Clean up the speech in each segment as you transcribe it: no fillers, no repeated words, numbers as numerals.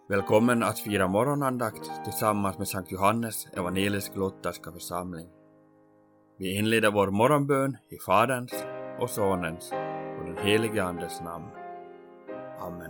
Välkommen att fira morgonandakt tillsammans med Sankt Johannes evangelisk-lutherska församling. Vi inleder vår morgonbön i Faderns och Sonens och den helige Andes namn. Amen.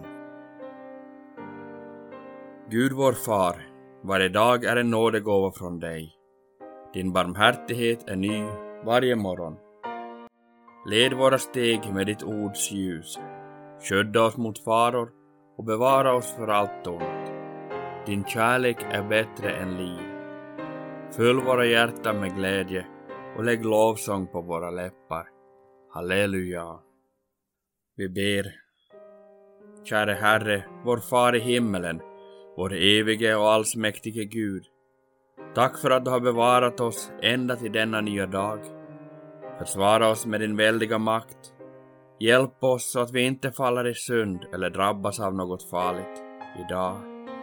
Gud vår far, varje dag är en nådegåva från dig. Din barmhärtighet är ny varje morgon. Led våra steg med ditt ords ljus. Skydda oss mot faror och bevara oss för allt ont. Din kärlek är bättre än liv. Fyll våra hjärtan med glädje och lägg lovsång på våra läppar. Halleluja. Vi ber. Käre Herre, vår far i himmelen, vår evige och allsmäktige Gud. Tack för att du har bevarat oss ända till denna nya dag. Försvara oss med din väldiga makt. Hjälp oss så att vi inte faller i synd eller drabbas av något farligt idag.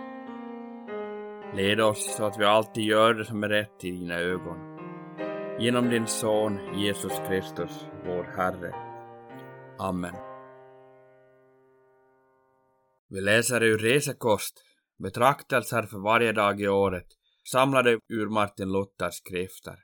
Led oss så att vi alltid gör det som är rätt i dina ögon. Genom din son Jesus Kristus, vår Herre. Amen. Vi läser ur Resekost, betraktelser för varje dag i året, samlade ur Martin Luthers skrifter.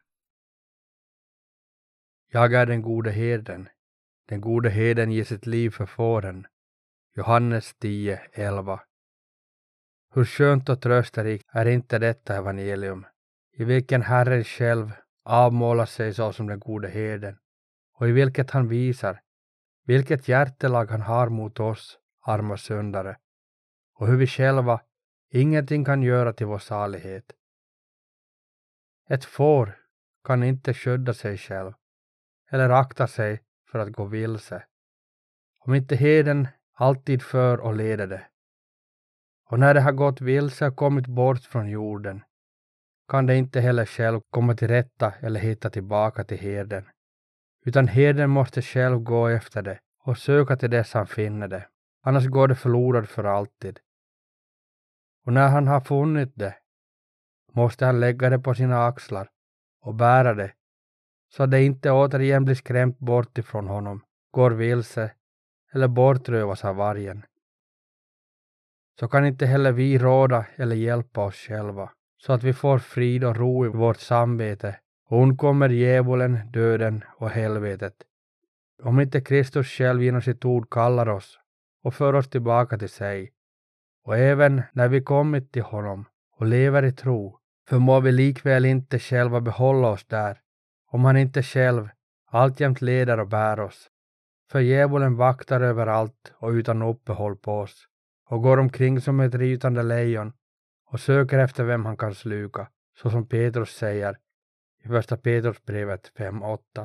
Jag är den gode herden. Den gode herden ger sitt liv för fåren. Johannes 10:11. Hur skönt och trösterikt är inte detta evangelium, i vilken Herren själv avmålar sig så som den gode herden, och i vilket han visar vilket hjärtelag han har mot oss, arma syndare, och hur vi själva ingenting kan göra till vår salighet. Ett får kan inte skydda sig själv, eller akta sig för att gå vilse, om inte herden alltid för och leder det. Och när det har gått vilse och kommit bort från jorden, kan det inte heller själv komma till rätta eller hitta tillbaka till herden, utan herden måste själv gå efter det och söka till dess han finner det, annars går det förlorad för alltid. Och när han har funnit det, måste han lägga det på sina axlar och bära det, så att det inte återigen blir skrämt bort ifrån honom, går vilse eller bortrövas av vargen. Så kan inte heller vi råda eller hjälpa oss själva, så att vi får frid och ro i vårt samvete och undkommer djävulen, döden och helvetet. Om inte Kristus själv genom sitt ord kallar oss och för oss tillbaka till sig, och även när vi kommit till honom och lever i tro, förmår vi likväl inte själva behålla oss där, om han inte själv alltjämt leder och bär oss. För djävulen vaktar överallt och utan uppehåll på oss, och går omkring som ett rytande lejon och söker efter vem han kan sluka, så som Petrus säger i första Petrusbrevet 5:8.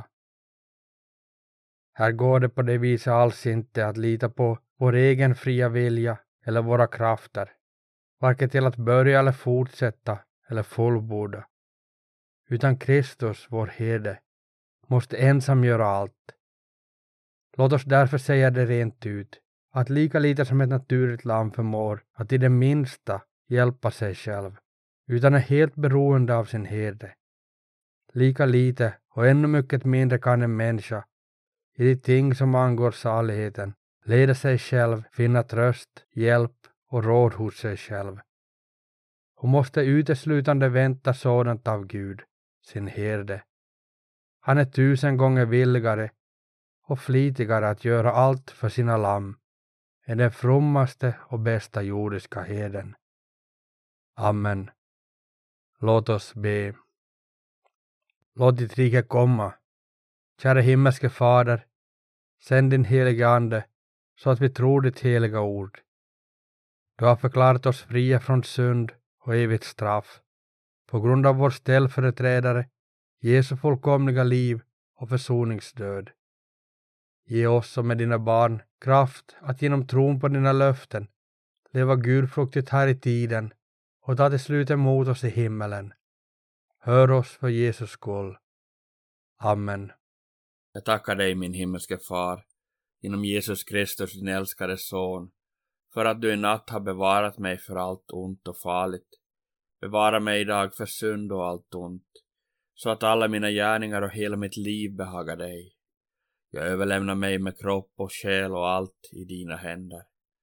Här går det på det viset alls inte att lita på vår egen fria vilja eller våra krafter, varken till att börja eller fortsätta eller fullborda, utan Kristus, vår herde, måste ensam göra allt. Låt oss därför säga det rent ut, att lika lite som ett naturligt lamm förmår att i det minsta hjälpa sig själv, utan är helt beroende av sin herde, lika lite och ännu mycket mindre kan en människa i de ting som angår saligheten leda sig själv, finna tröst, hjälp och råd hos sig själv. Hon måste uteslutande vänta sådant av Gud, sin herde. Han är 1000 gånger villigare och flitigare att göra allt för sina lamm än den frommaste och bästa jordiska herden. Amen. Låt oss be. Låt ditt rike komma. Kära himmelske Fader, sänd din helige Ande så att vi tror ditt heliga ord. Du har förklarat oss fria från synd och evigt straff på grund av vår ställföreträdare, Jesu fullkomliga liv och försoningsdöd. Ge oss som är dina barn kraft att genom tron på dina löften leva gudfruktigt här i tiden och ta till slut emot oss i himmelen. Hör oss för Jesus skull. Amen. Jag tackar dig, min himmelske far, genom Jesus Kristus, din älskade son, för att du i natt har bevarat mig för allt ont och farligt. Bevara mig idag för synd och allt ont, så att alla mina gärningar och hela mitt liv behagar dig. Jag överlämnar mig med kropp och själ och allt i dina händer.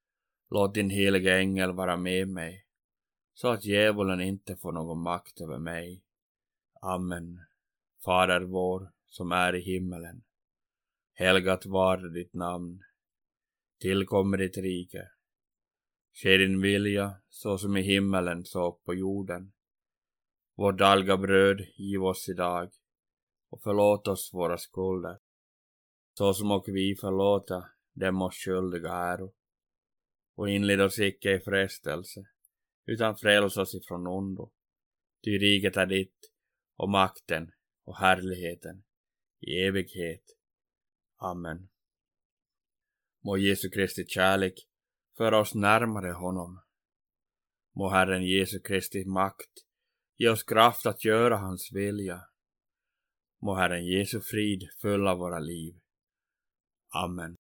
Låt din heliga ängel vara med mig, så att djävulen inte får någon makt över mig. Amen. Fader vår, som är i himmelen. Helgat var ditt namn. Tillkommer ditt rike. Ske din vilja, så som i himmelen så på jorden. Vårt dagliga bröd giv oss idag, och förlåt oss våra skulder, så som och vi förlåta dem oss skyldiga äro. Och inled oss icke i frestelse, utan fräls oss ifrån ondo. Ty riket är ditt, och makten och härligheten i evighet. Amen. Må Jesu Kristi kärlek föra oss närmare honom. Må Herren Jesu Kristi makt ge oss kraft att göra hans vilja. Må Herren Jesu frid fylla våra liv. Amen.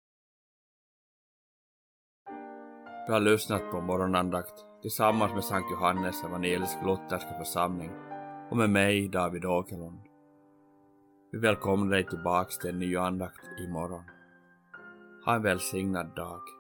Du har lyssnat på morgonandakt tillsammans med Sankt Johannes evangelisk-lutherska församling och med mig, David Åkerlund. Vi välkomnar dig tillbaks till en ny andakt imorgon. Ha en välsignad dag.